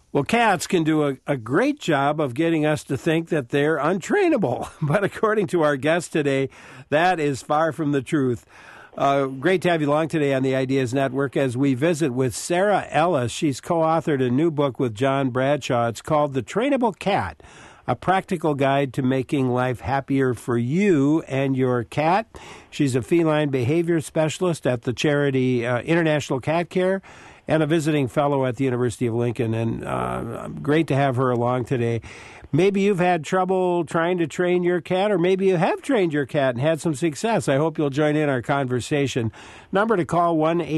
Well, cats can do a great job of getting us to think that they're untrainable. But according to our guest today, that is far from the truth. Great to have you along today on the Ideas Network as we visit with Sarah Ellis. She's co-authored a new book with John Bradshaw. It's called The Trainable Cat, a practical guide to making life happier for you and your cat. She's a feline behavior specialist at the charity International Cat Care and a visiting fellow at the University of Lincoln. And great to have her along today. Maybe you've had trouble trying to train your cat, or maybe you have trained your cat and had some success. I hope you'll join in our conversation. Number to call,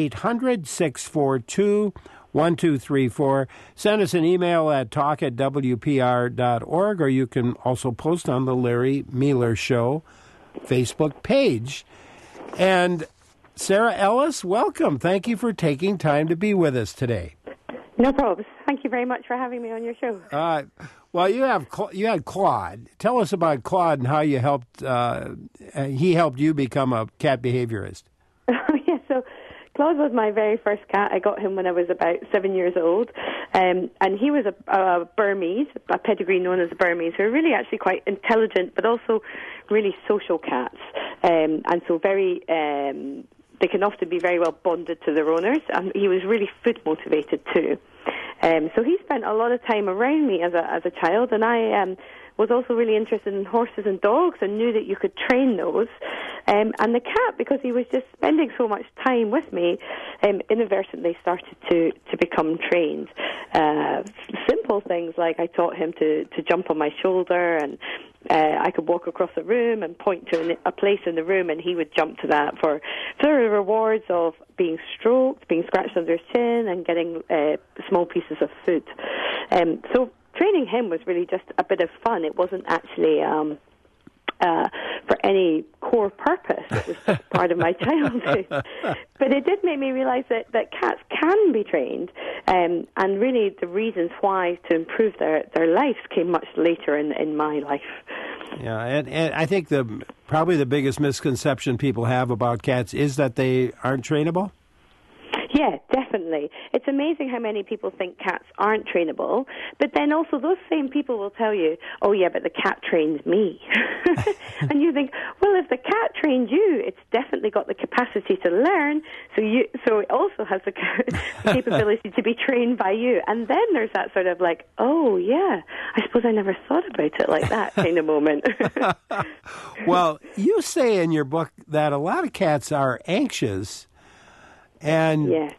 1-800-642-1234. Send us an email at talk@wpr.org, or you can also post on the Larry Mealer Show Facebook page. And Sarah Ellis, welcome. Thank you for taking time to be with us today. No problem. Thank you very much for having me on your show. Well, you had Claude. Tell us about Claude and how you helped. He helped you become a cat behaviorist. Yeah, so Claude was my very first cat. I got him when I was about 7 years old, and he was a Burmese, a pedigree known as a Burmese, who are really actually quite intelligent, but also really social cats, and so very. They can often be very well bonded to their owners, and he was really food motivated too. So he spent a lot of time around me as a child, and I was also really interested in horses and dogs and knew that you could train those. And the cat, because he was just spending so much time with me, inadvertently started to become trained. Simple things like I taught him to jump on my shoulder, and I could walk across a room and point to a place in the room, and he would jump to that for the rewards of being stroked, being scratched under his chin, and getting small pieces of food. So training him was really just a bit of fun. It wasn't actually for any core purpose. It was just part of my childhood. But it did make me realize that cats can be trained, and really the reasons why to improve their lives came much later in my life. Yeah, and I think probably the biggest misconception people have about cats is that they aren't trainable. Yeah, definitely. It's amazing how many people think cats aren't trainable, but then also those same people will tell you, oh yeah, but the cat trains me. And you think, well, if the cat trained you, it's definitely got the capacity to learn, so it also has the capability to be trained by you. And then there's that sort of like, oh yeah, I suppose I never thought about it like that kind of moment. Well, you say in your book that a lot of cats are anxious. And yeah.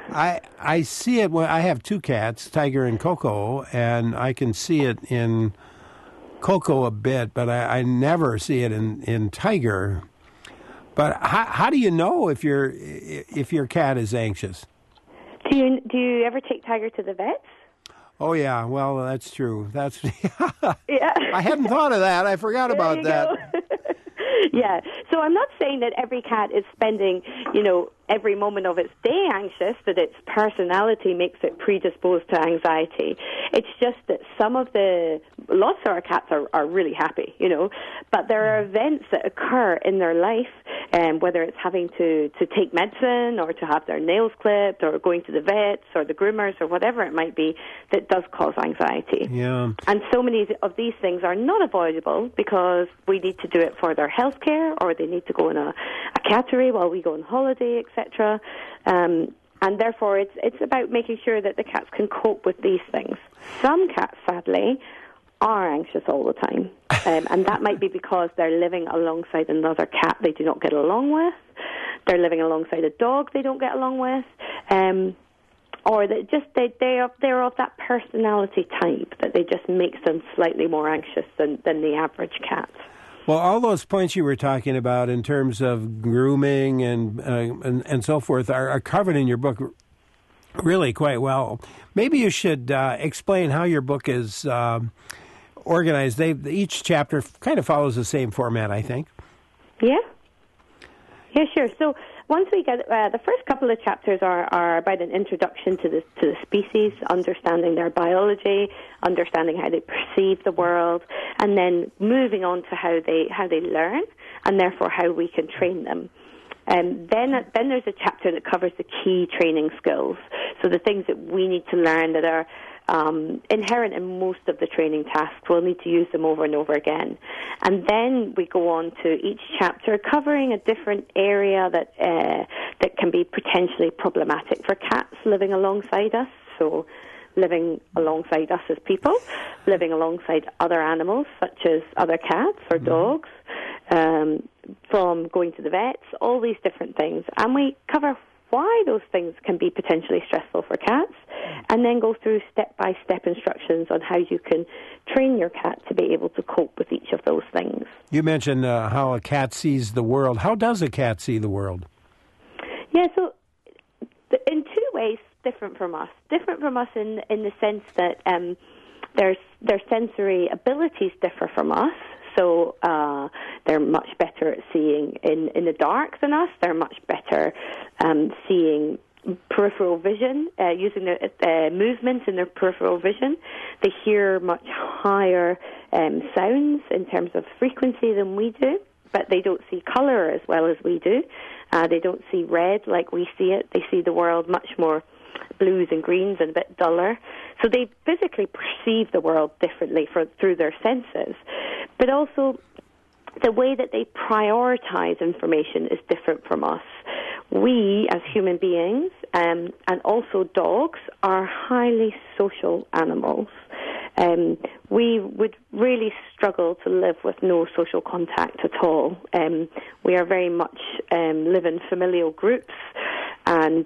I see it when I have two cats, Tiger and Coco, and I can see it in Coco a bit, but I never see it in Tiger. But how do you know if your cat is anxious? Do you ever take Tiger to the vets? Oh yeah, well that's true. That's yeah. I hadn't thought of that. I forgot about that. Yeah. So I'm not saying that every cat is spending, every moment of its day anxious, that its personality makes it predisposed to anxiety. It's just that lots of our cats are really happy, but there are events that occur in their life, whether it's having to take medicine or to have their nails clipped or going to the vets or the groomers or whatever it might be, that does cause anxiety. Yeah. And so many of these things are not avoidable because we need to do it for their health care, or they need to go in a cattery while we go on holiday, etc. And therefore, it's about making sure that the cats can cope with these things. Some cats, sadly, are anxious all the time, and that might be because they're living alongside another cat they do not get along with. They're living alongside a dog they don't get along with, or they're of that personality type that they just makes them slightly more anxious than the average cat. Well, all those points you were talking about in terms of grooming and so forth are covered in your book really quite well. Maybe you should explain how your book is organized. Each chapter kind of follows the same format, I think. Yeah. Yeah, sure. So once we get the first couple of chapters are about an introduction to the species, understanding their biology, understanding how they perceive the world, and then moving on to how they learn, and therefore how we can train them. And then there's a chapter that covers the key training skills, so the things that we need to learn that are inherent in most of the training tasks. We'll need to use them over and over again. And then we go on to each chapter covering a different area that can be potentially problematic for cats living alongside us. So living alongside us as people, living alongside other animals such as other cats or dogs, from going to the vets, all these different things. And we cover why those things can be potentially stressful for cats, and then go through step-by-step instructions on how you can train your cat to be able to cope with each of those things. You mentioned how a cat sees the world. How does a cat see the world? Yeah, so in two ways, different from us. Different from us in the sense that their sensory abilities differ from us. So they're much better at seeing in the dark than us. They're much better seeing peripheral vision, using their movements in their peripheral vision. They hear much higher sounds in terms of frequency than we do, but they don't see colour as well as we do. They don't see red like we see it. They see the world much more blues and greens and a bit duller. So they physically perceive the world differently through their senses. But also, the way that they prioritize information is different from us. We, as human beings, and also dogs, are highly social animals. We would really struggle to live with no social contact at all. We are very much live in familial groups, and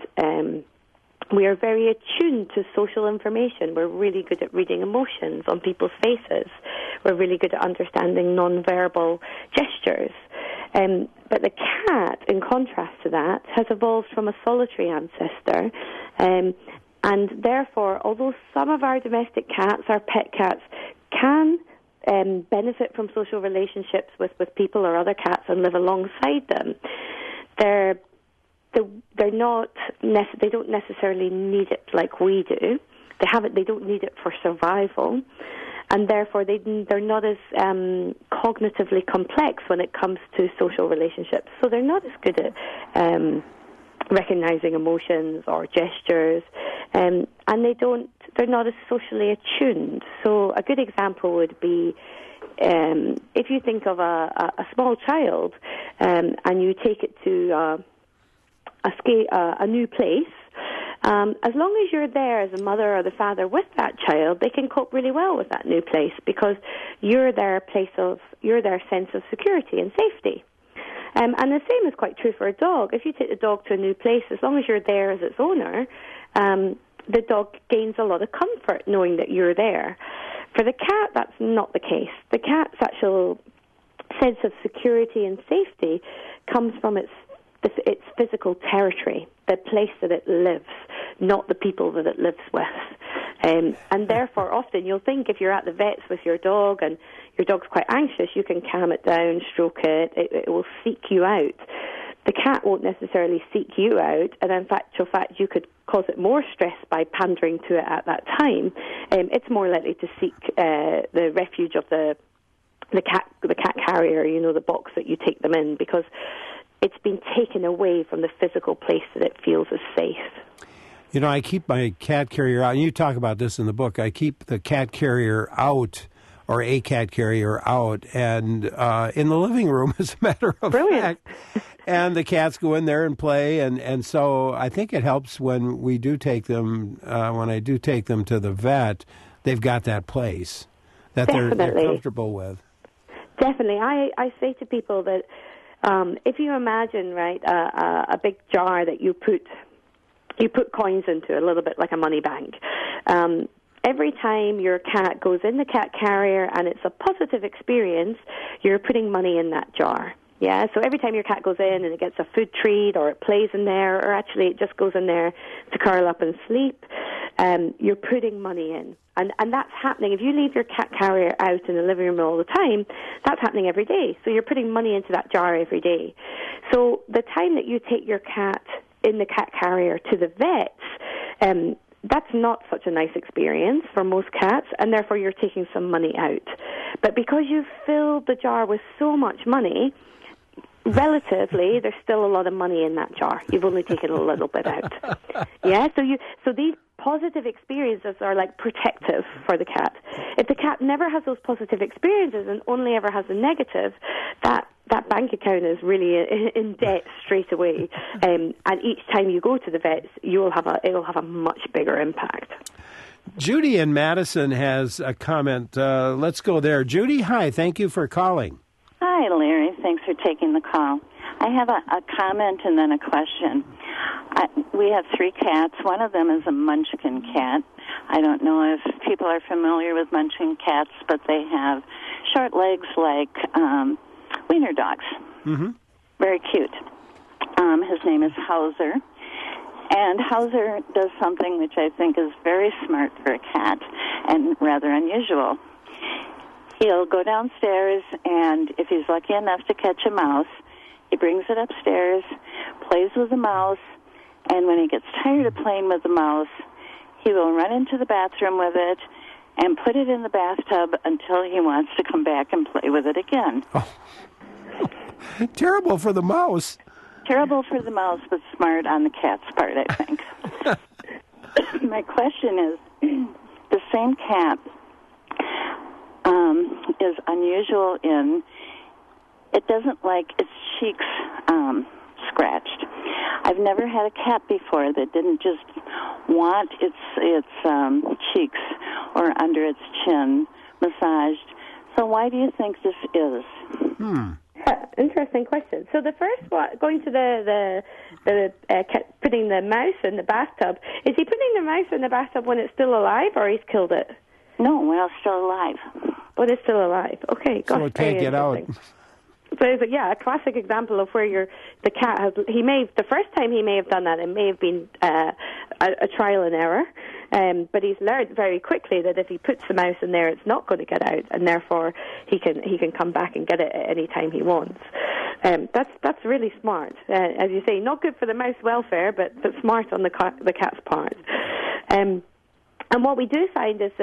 we are very attuned to social information. We're really good at reading emotions on people's faces. We're really good at understanding non-verbal gestures. But the cat, in contrast to that, has evolved from a solitary ancestor. And therefore, although some of our domestic cats, our pet cats, can benefit from social relationships with people or other cats and live alongside them, they don't necessarily need it like we do. They don't need it for survival, and therefore they're not as cognitively complex when it comes to social relationships. So they're not as good at recognizing emotions or gestures, and they're not as socially attuned. So a good example would be if you think of a small child and you take it to a new place. As long as you're there as a mother or the father with that child, they can cope really well with that new place because you're their sense of security and safety. And the same is quite true for a dog. If you take the dog to a new place, as long as you're there as its owner, the dog gains a lot of comfort knowing that you're there. For the cat, that's not the case. The cat's actual sense of security and safety comes from its physical territory, the place that it lives, not the people that it lives with. And therefore, often you'll think if you're at the vet's with your dog and your dog's quite anxious, you can calm it down, stroke it, it will seek you out. The cat won't necessarily seek you out, and in fact, you could cause it more stress by pandering to it at that time. It's more likely to seek the refuge of the cat carrier, the box that you take them in, because it's been taken away from the physical place that it feels is safe. I keep my cat carrier out, and you talk about this in the book. I keep the cat carrier out, or a cat carrier out, and in the living room, as a matter of fact. And the cats go in there and play, and so I think it helps when we do take them, when I do take them to the vet, they've got that place that they're comfortable with. Definitely. I say to people that if you imagine, right, a big jar that you put coins into, a little bit like a money bank. Every time your cat goes in the cat carrier and it's a positive experience, you're putting money in that jar. Yeah, so every time your cat goes in and it gets a food treat or it plays in there, or actually it just goes in there to curl up and sleep, you're putting money in. And that's happening. If you leave your cat carrier out in the living room all the time, that's happening every day. So you're putting money into that jar every day. So the time that you take your cat in the cat carrier to the vets, that's not such a nice experience for most cats, and therefore you're taking some money out. But because you've filled the jar with so much money, relatively, there's still a lot of money in that jar. You've only taken a little bit out. Yeah, so these positive experiences are like protective for the cat. If the cat never has those positive experiences and only ever has a negative, that bank account is really in debt straight away. And each time you go to the vets, it'll have a much bigger impact. Judy in Madison has a comment. Let's go there. Judy, hi. Thank you for calling. Hi, Larry. Thanks for taking the call. I have a comment and then a question. We have 3 cats. One of them is a Munchkin cat. I don't know if people are familiar with Munchkin cats, but they have short legs like wiener dogs. Mm-hmm. Very cute. His name is Hauser. And Hauser does something which I think is very smart for a cat and rather unusual. He'll go downstairs, and if he's lucky enough to catch a mouse, he brings it upstairs, plays with the mouse, and when he gets tired of playing with the mouse, he will run into the bathroom with it and put it in the bathtub until he wants to come back and play with it again. Oh. Terrible for the mouse. Terrible for the mouse, but smart on the cat's part, I think. My question is, the same cat is unusual in it doesn't like its cheeks scratched. I've never had a cat before that didn't just want its cheeks or under its chin massaged. So why do you think this is? Interesting question. So the first one, going to the putting the mouse in the bathtub, is he putting the mouse in the bathtub when it's still alive, or he's killed it? No, when it's still alive. When it's still alive. Okay, gosh, so it can't get out. So it's a classic example of where the cat has. The first time he may have done that, it may have been a trial and error. But he's learned very quickly that if he puts the mouse in there, it's not going to get out, and therefore he can come back and get it at any time he wants. That's really smart. As you say, not good for the mouse welfare, but smart on the cat's part. And what we do find is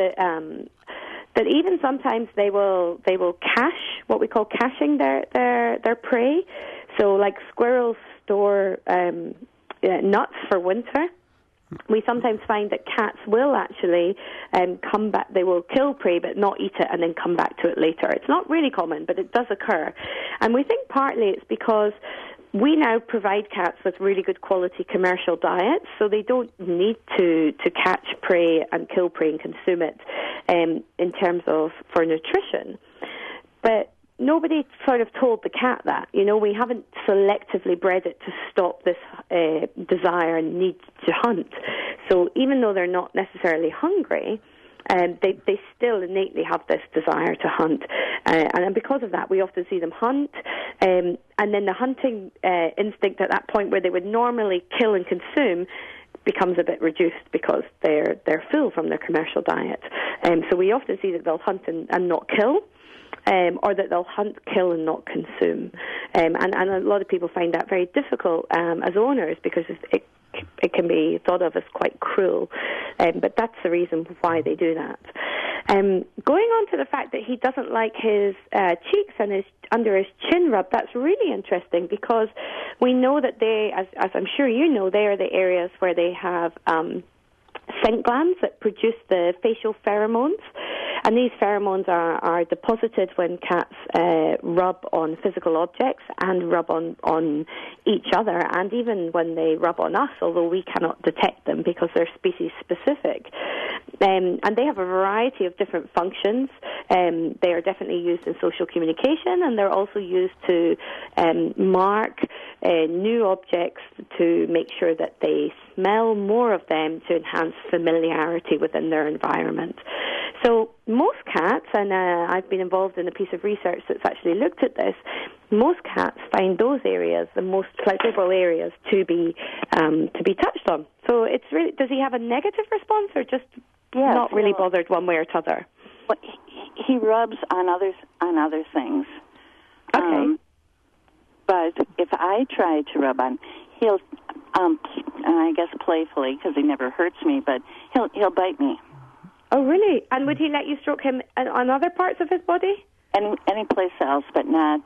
that even sometimes they will cache, what we call caching their prey. So like squirrels store nuts for winter. We sometimes find that cats will actually come back. They will kill prey but not eat it and then come back to it later. It's not really common, but it does occur. And we think partly it's because we now provide cats with really good quality commercial diets, so they don't need to catch prey and kill prey and consume it in terms of for nutrition. But nobody sort of told the cat that. We haven't selectively bred it to stop this desire and need to hunt. So even though they're not necessarily hungry, they still innately have this desire to hunt. And because of that, we often see them hunt. And then the hunting instinct at that point where they would normally kill and consume becomes a bit reduced because they're full from their commercial diet. So we often see that they'll hunt and not kill. Or that they'll hunt, kill, and not consume. And a lot of people find that very difficult as owners because it can be thought of as quite cruel. But that's the reason why they do that. Going on to the fact that he doesn't like his cheeks and under his chin rub, that's really interesting because we know that they, as I'm sure you know, they are the areas where they have scent glands that produce the facial pheromones. And these pheromones are deposited when cats rub on physical objects and rub on each other, and even when they rub on us, although we cannot detect them because they're species specific. And they have a variety of different functions. They are definitely used in social communication, and they're also used to mark new objects to make sure that they smell more of them to enhance familiarity within their environment. So most cats, and I've been involved in a piece of research that's actually looked at this, most cats find those areas the most pleasurable areas to be touched on. So it's really, does he have a negative response or just not really bothered one way or t'other? Well, he rubs on other things. Okay. But if I try to rub on, he'll, I guess playfully, because he never hurts me, but he'll bite me. Oh, really? And would he let you stroke him on other parts of his body? Any place else, but not,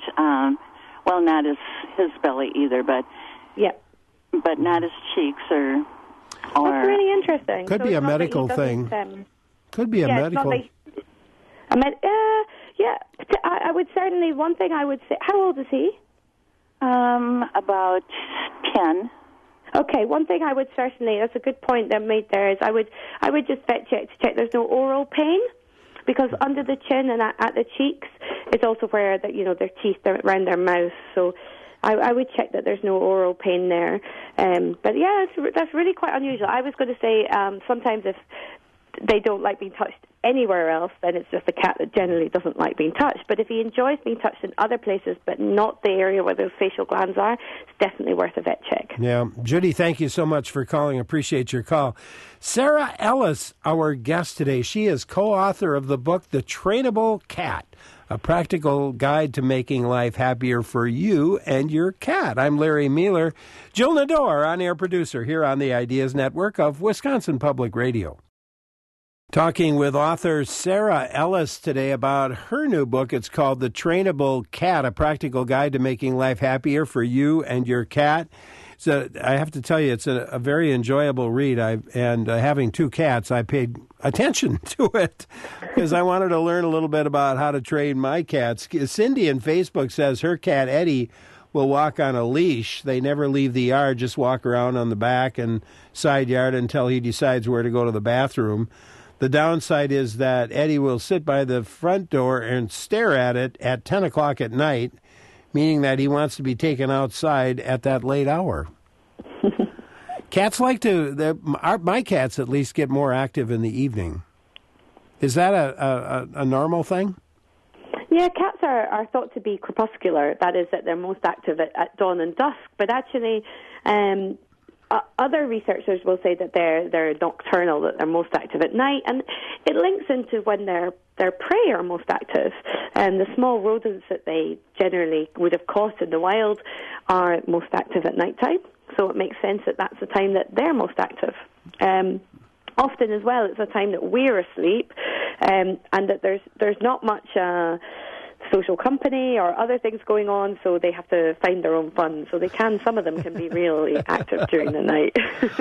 not his belly either, but yeah, but not his cheeks or Or That's really interesting. Could So be it's a not that medical he doesn't, thing. Could be a yeah, medical. It's not like, yeah, I would certainly, one thing I would say, how old is he? about 10. Okay, one thing I would certainly, that's a good point that made there, is I would just vet check to check there's no oral pain, because under the chin and at the cheeks is also where their teeth are around their mouth. So I would check that there's no oral pain there. But yeah, that's really quite unusual. I was going to say sometimes if they don't like being touched anywhere else, then it's just a cat that generally doesn't like being touched. But if he enjoys being touched in other places, but not the area where those facial glands are, it's definitely worth a vet check. Yeah. Judy, thank you so much for calling. Appreciate your call. Sarah Ellis, our guest today, she is co-author of the book, The Trainable Cat, a practical guide to making life happier for you and your cat. I'm Larry Mueller. Jill Nador, on-air producer here on the Ideas Network of Wisconsin Public Radio. Talking with author Sarah Ellis today about her new book. It's called The Trainable Cat, a practical guide to making life happier for you and your cat. So I have to tell you, it's a very enjoyable read. Having two cats, I paid attention to it because I wanted to learn a little bit about how to train my cats. Cindy in Facebook says her cat, Eddie, will walk on a leash. They never leave the yard, just walk around on the back and side yard until he decides where to go to the bathroom. The downside is that Eddie will sit by the front door and stare at it at 10 o'clock at night, meaning that he wants to be taken outside at that late hour. Cats my cats at least get more active in the evening. Is that a normal thing? Yeah, cats are thought to be crepuscular. That is, that they're most active at dawn and dusk. But actually, other researchers will say that they're nocturnal, that they're most active at night, and it links into when their prey are most active. And the small rodents that they generally would have caught in the wild are most active at nighttime. So it makes sense that that's the time that they're most active. Often as well, it's a time that we're asleep, and that there's not much social company or other things going on, so they have to find their own fun. So some of them can be really active during the night.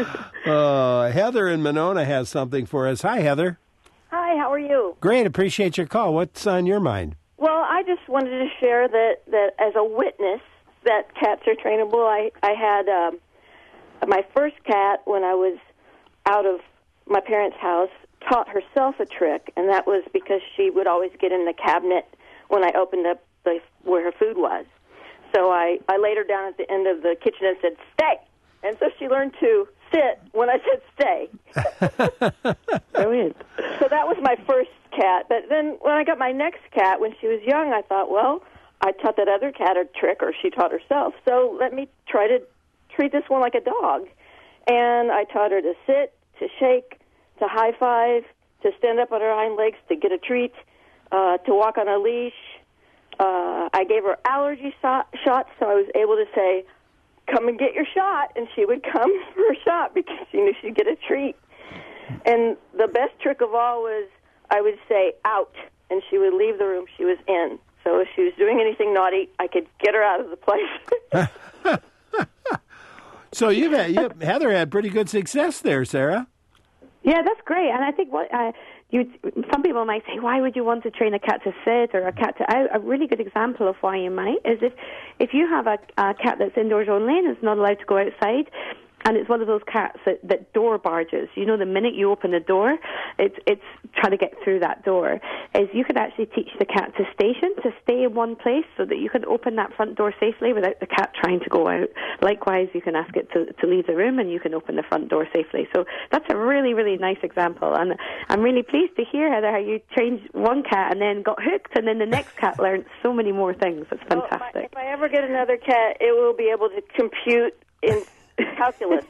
Heather in Monona has something for us. Hi, Heather. Hi, how are you? Great, appreciate your call. What's on your mind? Well, I just wanted to share that as a witness that cats are trainable. I had my first cat, when I was out of my parents' house, taught herself a trick, and that was because she would always get in the cabinet when I opened up where her food was. So I laid her down at the end of the kitchen and said, "Stay!" And so she learned to sit when I said stay. Brilliant. So that was my first cat. But then when I got my next cat, when she was young, I thought, well, I taught that other cat a trick, or she taught herself, so let me try to treat this one like a dog. And I taught her to sit, to shake, to high-five, to stand up on her hind legs to get a treat, to walk on a leash. I gave her allergy shots, so I was able to say, "Come and get your shot," and she would come for her shot because she knew she'd get a treat. And the best trick of all was I would say, "Out," and she would leave the room she was in. So if she was doing anything naughty, I could get her out of the place. So Heather had pretty good success there, Sarah. Yeah, that's great. And I think some people might say, why would you want to train a cat to sit or a cat to out? A really good example of why you might is if you have a cat that's indoors only and is not allowed to go outside, and it's one of those cats that door barges. You know, the minute you open the door, it's trying to get through that door. Is you could actually teach the cat to stay in one place so that you can open that front door safely without the cat trying to go out. Likewise, you can ask it to leave the room and you can open the front door safely. So that's a really, really nice example. And I'm really pleased to hear, Heather, how you trained one cat and then got hooked, and then the next cat learned so many more things. It's fantastic. Well, if I ever get another cat, it will be able to compute in calculus.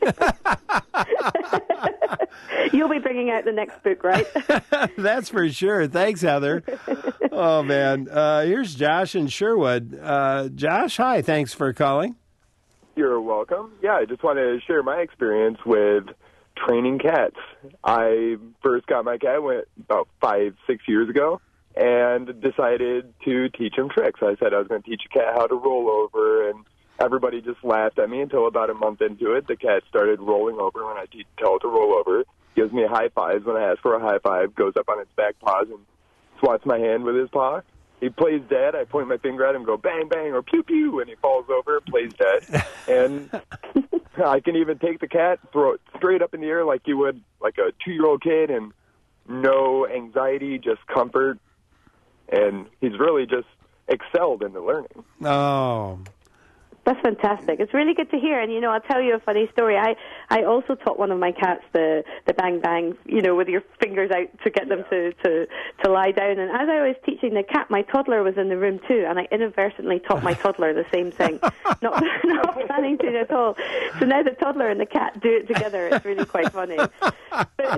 You'll be bringing out the next book, right? That's for sure. Thanks, Heather. Oh, man. Here's Josh in Sherwood. Josh, hi. Thanks for calling. You're welcome. Yeah, I just wanted to share my experience with training cats. I first got my cat about 5-6 years ago and decided to teach him tricks. I said I was going to teach a cat how to roll over and everybody just laughed at me until about a month into it, the cat started rolling over when I tell it to roll over, gives me a high five when I ask for a high five, goes up on its back paws and swats my hand with his paw. He plays dead. I point my finger at him, go bang, bang, or pew, pew, and he falls over, plays dead. And I can even take the cat, throw it straight up in the air like you would like a 2-year-old kid, and no anxiety, just comfort. And he's really just excelled in the learning. Oh, that's fantastic. It's really good to hear. And, I'll tell you a funny story. I also taught one of my cats the bang bang, with your fingers out to get them to lie down. And as I was teaching the cat, my toddler was in the room too, and I inadvertently taught my toddler the same thing. Not planning to at all. So now the toddler and the cat do it together. It's really quite funny. But,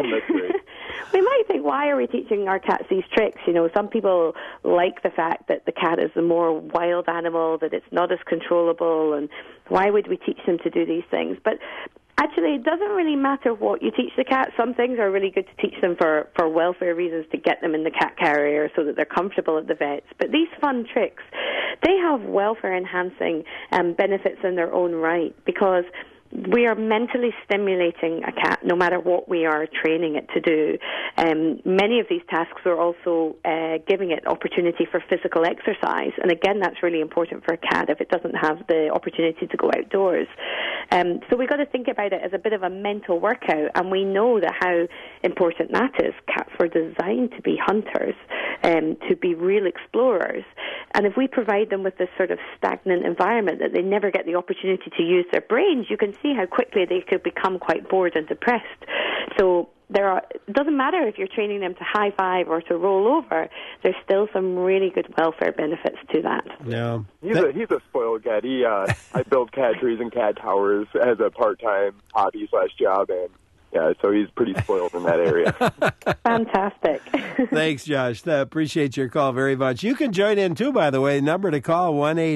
we might think, why are we teaching our cats these tricks? Some people like the fact that the cat is a more wild animal, that it's not as controllable, and why would we teach them to do these things? But actually, it doesn't really matter what you teach the cat. Some things are really good to teach them for welfare reasons, to get them in the cat carrier so that they're comfortable at the vets. But these fun tricks, they have welfare-enhancing benefits in their own right, because we are mentally stimulating a cat no matter what we are training it to do. Many of these tasks are also giving it opportunity for physical exercise. And again, that's really important for a cat if it doesn't have the opportunity to go outdoors. So we've got to think about it as a bit of a mental workout. And we know that how important that is. Cats were designed to be hunters, to be real explorers. And if we provide them with this sort of stagnant environment that they never get the opportunity to use their brains, you can see how quickly they could become quite bored and depressed. So it doesn't matter if you're training them to high five or to roll over, there's still some really good welfare benefits to that. Yeah. He's a spoiled cat. I build cat trees and cat towers as a part-time hobby/job, and yeah, so he's pretty spoiled in that area. Fantastic. Thanks, Josh. Appreciate your call very much. You can join in too, by the way. Number to call,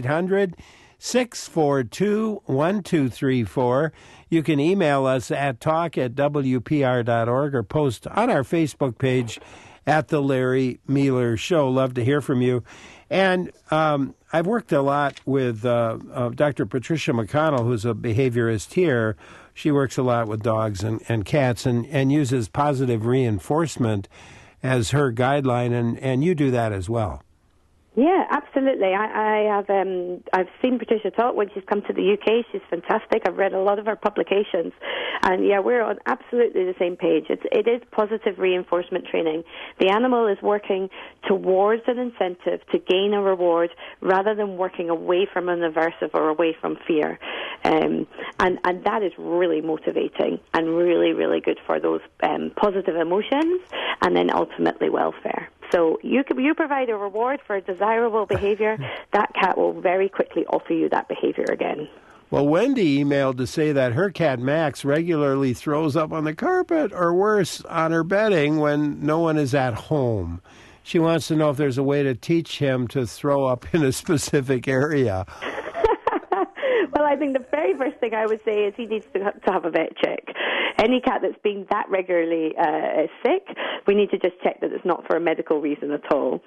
1-800-642-1234. You can email us at talk@wpr.org or post on our Facebook page at The Larry Mealer Show. Love to hear from you. And I've worked a lot with Dr. Patricia McConnell, who's a behaviorist here. She works a lot with dogs and cats and uses positive reinforcement as her guideline, and you do that as well. Yeah, absolutely. I've seen Patricia talk when she's come to the UK. She's fantastic. I've read a lot of her publications, and yeah, we're on absolutely the same page. It is positive reinforcement training. The animal is working towards an incentive to gain a reward rather than working away from an aversive or away from fear, and that is really motivating and really, really good for those positive emotions and then ultimately welfare. So you provide a reward for a desirable behavior, that cat will very quickly offer you that behavior again. Well, Wendy emailed to say that her cat Max regularly throws up on the carpet or worse, on her bedding when no one is at home. She wants to know if there's a way to teach him to throw up in a specific area. Well, I think the very first thing I would say is he needs to have a vet check. Any cat that's being that regularly sick, we need to just check that it's not for a medical reason at all.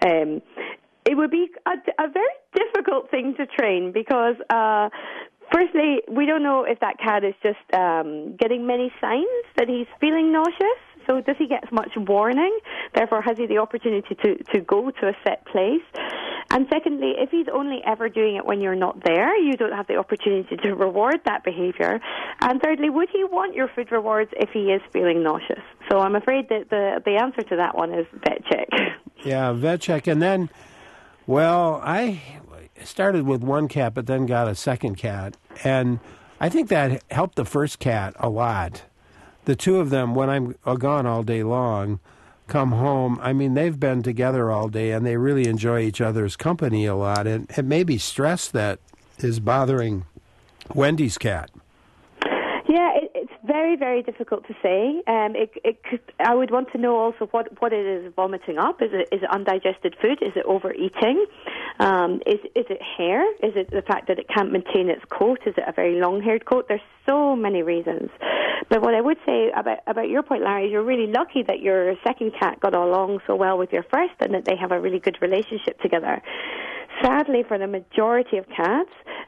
It would be a very difficult thing to train because, firstly, we don't know if that cat is just getting many signs that he's feeling nauseous. So does he get much warning? Therefore, has he the opportunity to go to a set place? And secondly, if he's only ever doing it when you're not there, you don't have the opportunity to reward that behavior. And thirdly, would he want your food rewards if he is feeling nauseous? So I'm afraid that the answer to that one is vet check. Yeah, vet check. And then, well, I started with one cat but then got a second cat. And I think that helped the first cat a lot. The two of them, when I'm gone all day long, come home. I mean, they've been together all day, and they really enjoy each other's company a lot. And it may be stress that is bothering Wendy's cat. Yeah, it's very, very difficult to say. I would want to know also what it is vomiting up. Is it undigested food? Is it overeating? Is it hair? Is it the fact that it can't maintain its coat? Is it a very long-haired coat? There's so many reasons. But what I would say about your point, Larry, is you're really lucky that your second cat got along so well with your first and that they have a really good relationship together. Sadly, for the majority of cats,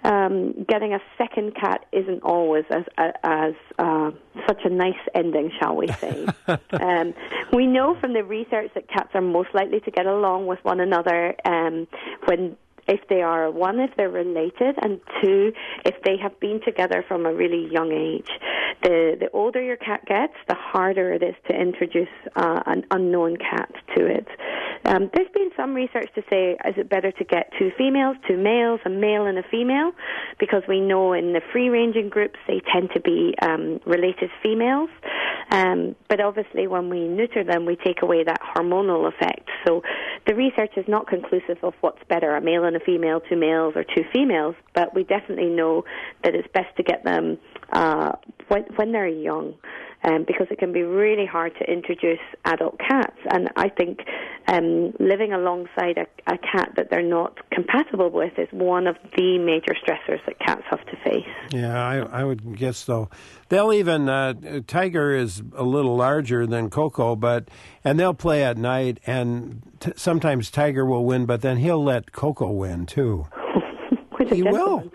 getting a second cat isn't always as such a nice ending, shall we say. We know from the research that cats are most likely to get along with one another if they are, one, if they're related, and two, if they have been together from a really young age. The older your cat gets, the harder it is to introduce an unknown cat to it. There's been some research to say, is it better to get two females, two males, a male and a female? Because we know in the free-ranging groups they tend to be related females. But obviously when we neuter them, we take away that hormonal effect. So the research is not conclusive of what's better, a male and a female, two males or two females, but we definitely know that it's best to get them when they're young, because it can be really hard to introduce adult cats. And I think living alongside a cat that they're not compatible with is one of the major stressors that cats have to face. Yeah, I would guess so. They'll even, Tiger is a little larger than Coco, and they'll play at night, and sometimes Tiger will win, but then he'll let Coco win, too. He will.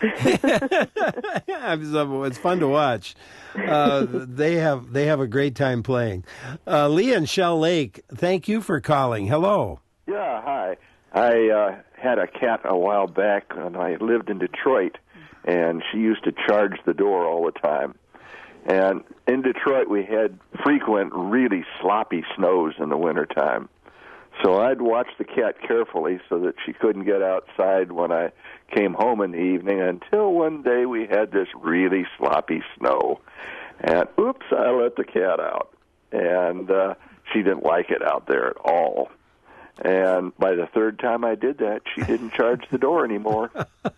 Yeah, it's fun to watch. They have a great time playing. Lee in Shell Lake, thank you for calling. Hello. Yeah, hi. I had a cat a while back, and I lived in Detroit, and she used to charge the door all the time. And in Detroit, we had frequent, really sloppy snows in the wintertime. So I'd watch the cat carefully so that she couldn't get outside when I came home in the evening, until one day we had this really sloppy snow. And oops, I let the cat out. And she didn't like it out there at all. And by the third time I did that, she didn't charge the door anymore.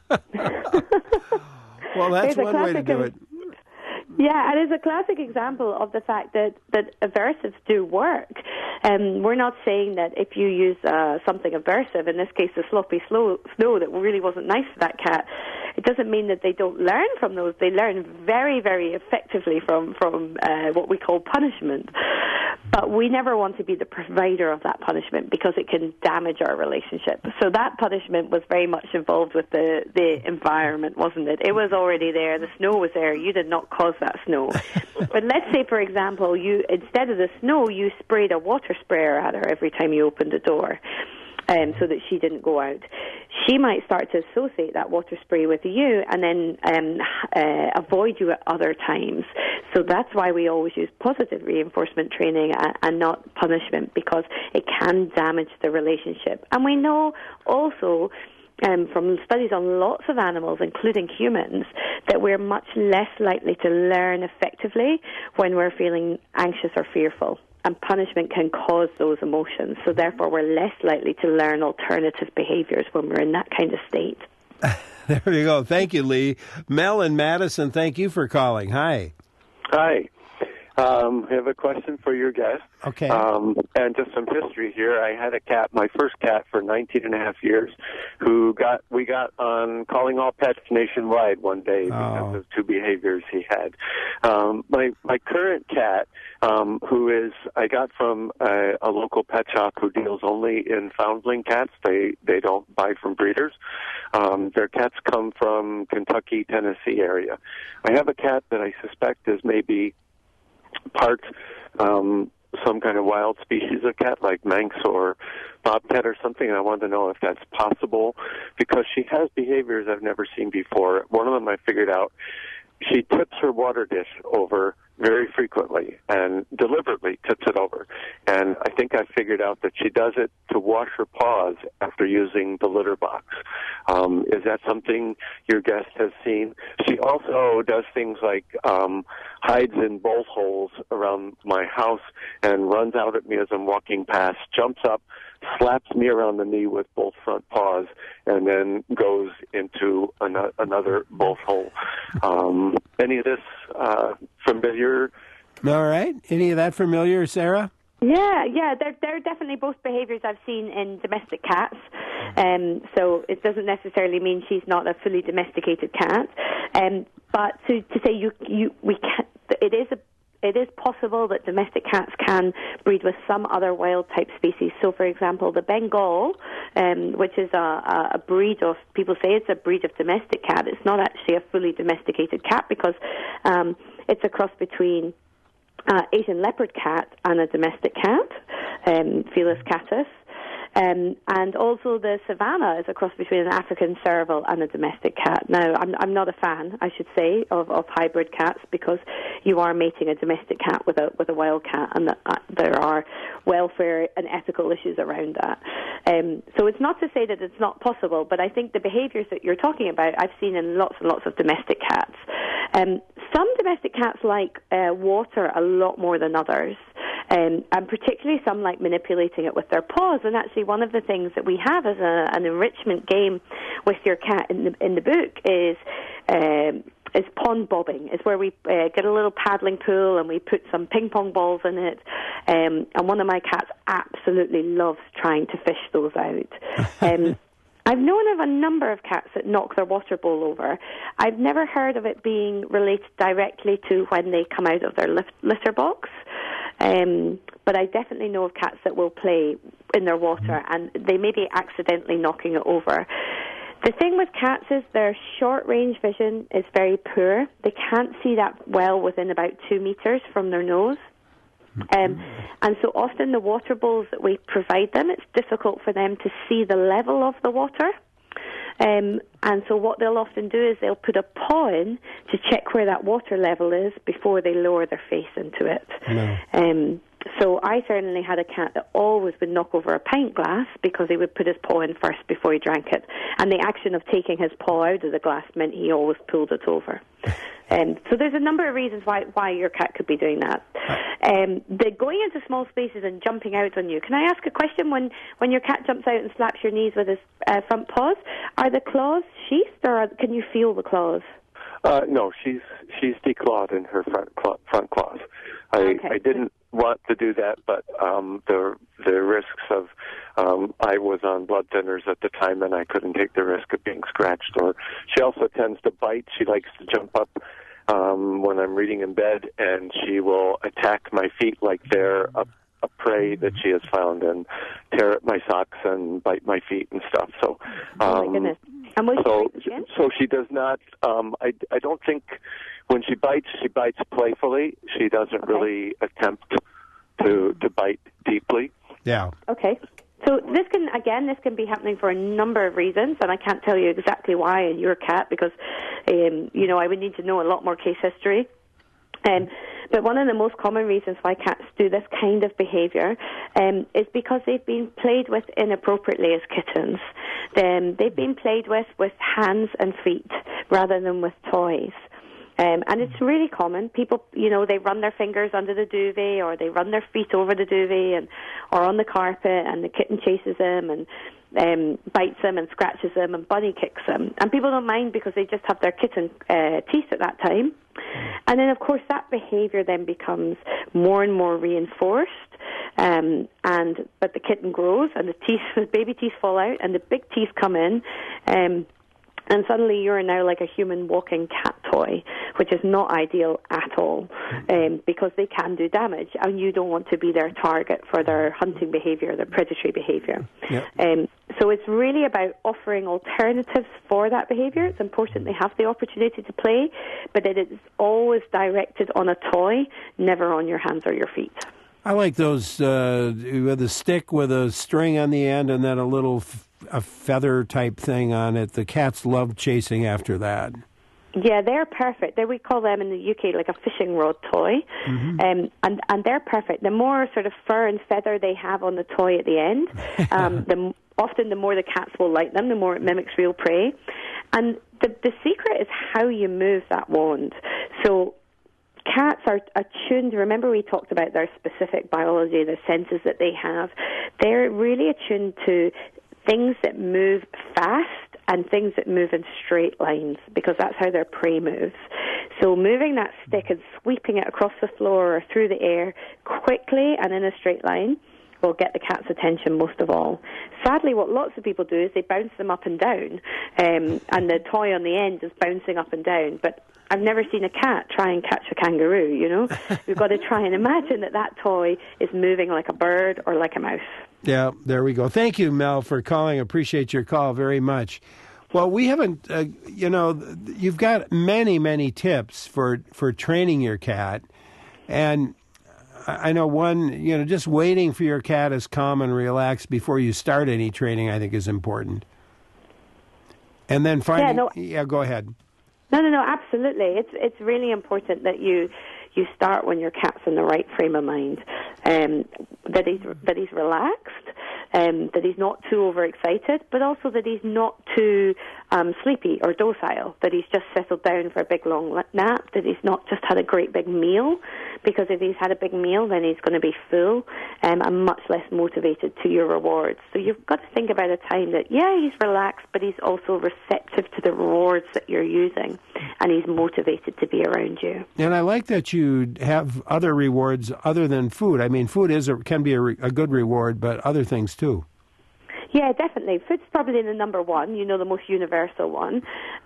Well, that's one way to do it. Yeah, and it's a classic example of the fact that aversives do work. We're not saying that if you use something aversive, in this case the sloppy snow that really wasn't nice for that cat, it doesn't mean that they don't learn from those. They learn very, very effectively from what we call punishment. But we never want to be the provider of that punishment because it can damage our relationship. So that punishment was very much involved with the environment, wasn't it? It was already there. The snow was there. You did not cause that snow. But let's say, for example, you instead of the snow, you sprayed a water sprayer at her every time you opened the door. So that she didn't go out. She might start to associate that water spray with you and then avoid you at other times. So that's why we always use positive reinforcement training and not punishment, because it can damage the relationship. And we know also from studies on lots of animals, including humans, that we're much less likely to learn effectively when we're feeling anxious or fearful. And punishment can cause those emotions. So therefore, we're less likely to learn alternative behaviors when we're in that kind of state. There you go. Thank you, Lee. Mel and Madison, thank you for calling. Hi. Hi. I have a question for your guest. Okay. And just some history here. I had a cat, my first cat for 19 and a half years, we got on Calling All Pets nationwide one day because of two behaviors he had. My current cat, I got from a local pet shop who deals only in foundling cats. They don't buy from breeders. Their cats come from Kentucky, Tennessee area. I have a cat that I suspect is maybe part some kind of wild species of cat, like Manx or bobcat or something, and I wanted to know if that's possible, because she has behaviors I've never seen before. One of them I figured out, she tips her water dish over very frequently and deliberately tips it over. And I think I figured out that she does it to wash her paws after using the litter box. Is that something your guest has seen? She also does things like hides in bolt holes around my house and runs out at me as I'm walking past, jumps up, slaps me around the knee with both front paws, and then goes into another bolt hole. Any of this familiar? All right. Any of that familiar, Sarah? Yeah, they're definitely both behaviors I've seen in domestic cats. So it doesn't necessarily mean she's not a fully domesticated cat. But to say we can't, it it is possible that domestic cats can breed with some other wild-type species. So, for example, the Bengal, which is a breed of, people say it's a breed of domestic cat. It's not actually a fully domesticated cat because it's a cross between Asian leopard cat and a domestic cat, Felis catus. And also the Savannah is a cross between an African serval and a domestic cat. Now, I'm not a fan, I should say, of hybrid cats because you are mating a domestic cat with a wild cat, and there are welfare and ethical issues around that. So it's not to say that it's not possible, but I think the behaviours that you're talking about, I've seen in lots and lots of domestic cats. Some domestic cats like water a lot more than others. And particularly some like manipulating it with their paws. And actually, one of the things that we have as an enrichment game with your cat in the book is pond bobbing. It's where we get a little paddling pool and we put some ping pong balls in it. And one of my cats absolutely loves trying to fish those out. I've known of a number of cats that knock their water bowl over. I've never heard of it being related directly to when they come out of their litter box. But I definitely know of cats that will play in their water and they may be accidentally knocking it over. The thing with cats is their short-range vision is very poor. They can't see that well within about 2 meters from their nose. And so often the water bowls that we provide them, it's difficult for them to see the level of the water. And so what they'll often do is they'll put a paw in to check where that water level is before they lower their face into it. No. So I certainly had a cat that always would knock over a pint glass because he would put his paw in first before he drank it. And the action of taking his paw out of the glass meant he always pulled it over. So there's a number of reasons why your cat could be doing that. The going into small spaces and jumping out on you. Can I ask a question? When your cat jumps out and slaps your knees with his front paws, are the claws sheathed or can you feel the claws? No, she's declawed in her front claws. I didn't want to do that, but the risks of I was on blood thinners at the time, and I couldn't take the risk of being scratched. Or she also tends to bite. She likes to jump up when I'm reading in bed, and she will attack my feet like they're a prey that she has found, and tear at my socks and bite my feet and stuff. So, oh my goodness. And so she does not. I don't think when she bites playfully. She doesn't really attempt to bite deeply. Yeah. Okay. So this can be happening for a number of reasons, and I can't tell you exactly why in your cat because, I would need to know a lot more case history. But one of the most common reasons why cats do this kind of behaviour is because they've been played with inappropriately as kittens. They've been played with hands and feet rather than with toys. And it's really common. People, they run their fingers under the duvet or they run their feet over the duvet or on the carpet, and the kitten chases them and bites them and scratches them and bunny kicks them. And people don't mind because they just have their kitten teeth at that time. And then, of course, that behaviour then becomes more and more reinforced. But the kitten grows and the baby teeth fall out and the big teeth come in. And suddenly you're now like a human walking cat toy, which is not ideal at all, because they can do damage, and you don't want to be their target for their hunting behaviour, their predatory behaviour. Yep. So it's really about offering alternatives for that behaviour. It's important they have the opportunity to play, but it is always directed on a toy, never on your hands or your feet. I like those with a stick with a string on the end and then a feather type thing on it. The cats love chasing after that. Yeah, they're perfect. We call them in the UK like a fishing rod toy. Mm-hmm. And they're perfect. The more sort of fur and feather they have on the toy at the end, often the more the cats will like them, the more it mimics real prey. And the secret is how you move that wand. So cats are attuned. Remember we talked about their specific biology, the senses that they have. They're really attuned to things that move fast and things that move in straight lines, because that's how their prey moves. So moving that stick and sweeping it across the floor or through the air quickly and in a straight line will get the cat's attention most of all. sadly, what lots of people do is they bounce them up and down, and the toy on the end is bouncing up and down. But I've never seen a cat try and catch a kangaroo, you know. We've got to try and imagine that toy is moving like a bird or like a mouse. Yeah, there we go. Thank you, Mel, for calling. Appreciate your call very much. Well, we haven't, you've got many, many tips for training your cat. And I know one, just waiting for your cat is calm and relaxed before you start any training, I think is important. And then finally, go ahead. No, absolutely. It's really important that you start when your cat's in the right frame of mind, that he's relaxed, that he's not too overexcited, but also that he's not too sleepy or docile, that he's just settled down for a big long nap, that he's not just had a great big meal, because if he's had a big meal, then he's going to be full and much less motivated to your rewards. So you've got to think about a time that, he's relaxed, but he's also receptive to the rewards that you're using, and he's motivated to be around you. And I like that you have other rewards other than food. I mean, food can be a good reward, but other things too. Yeah, definitely. Food's probably the number one, the most universal one.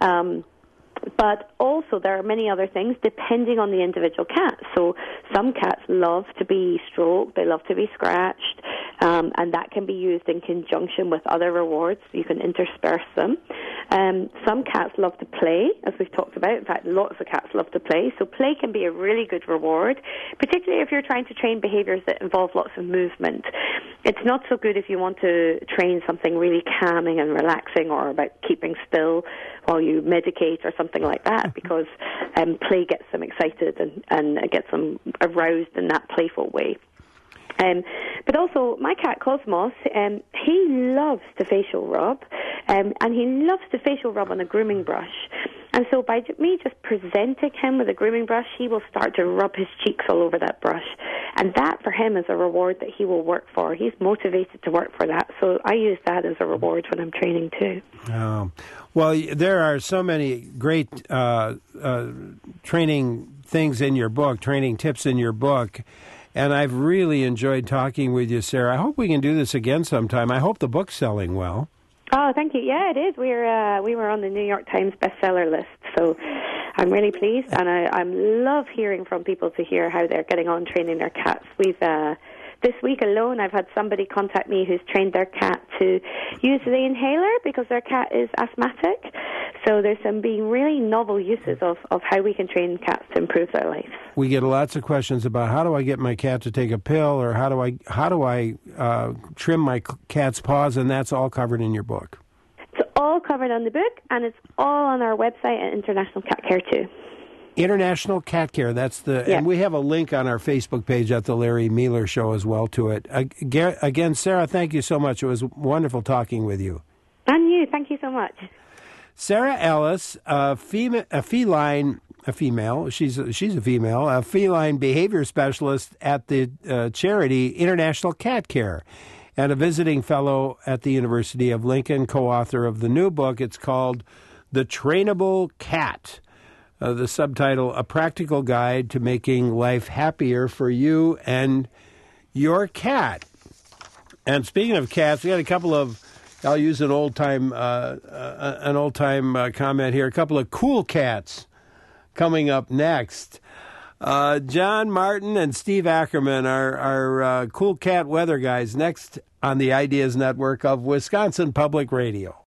But also there are many other things depending on the individual cat. So some cats love to be stroked, they love to be scratched, and that can be used in conjunction with other rewards. You can intersperse them. Some cats love to play, as we've talked about. In fact, lots of cats love to play. So play can be a really good reward, particularly if you're trying to train behaviors that involve lots of movement. It's not so good if you want to train something really calming and relaxing, or about keeping still while you medicate or something like that, because play gets them excited and gets them aroused in that playful way. But also, my cat Cosmos, he loves to facial rub, and he loves to facial rub on a grooming brush. And so by me just presenting him with a grooming brush, he will start to rub his cheeks all over that brush. And that, for him, is a reward that he will work for. He's motivated to work for that. So I use that as a reward when I'm training, too. Well, there are so many great training things in your book, training tips in your book. And I've really enjoyed talking with you, Sarah. I hope we can do this again sometime. I hope the book's selling well. Oh, thank you. Yeah, it is. We were on the New York Times bestseller list, so I'm really pleased, and I love hearing from people to hear how they're getting on training their cats. We've this week alone, I've had somebody contact me who's trained their cat to use the inhaler because their cat is asthmatic. So there's some being really novel uses of how we can train cats to improve their lives. We get lots of questions about how do I get my cat to take a pill, or how do I trim my cat's paws, and that's all covered in your book. It's all covered on the book, and it's all on our website at International Cat Care too. International Cat Care, and we have a link on our Facebook page at the Larry Mealer Show as well to it. Again, Sarah, thank you so much. It was wonderful talking with you. And you, thank you so much. Sarah Ellis, a feline behavior specialist at the charity International Cat Care, and a visiting fellow at the University of Lincoln, co-author of the new book. It's called The Trainable Cat. The subtitle, A Practical Guide to Making Life Happier for You and Your Cat. And speaking of cats, we got a couple of, I'll use an old-time comment here, a couple of cool cats coming up next. John Martin and Steve Ackerman are cool cat weather guys next on the Ideas Network of Wisconsin Public Radio.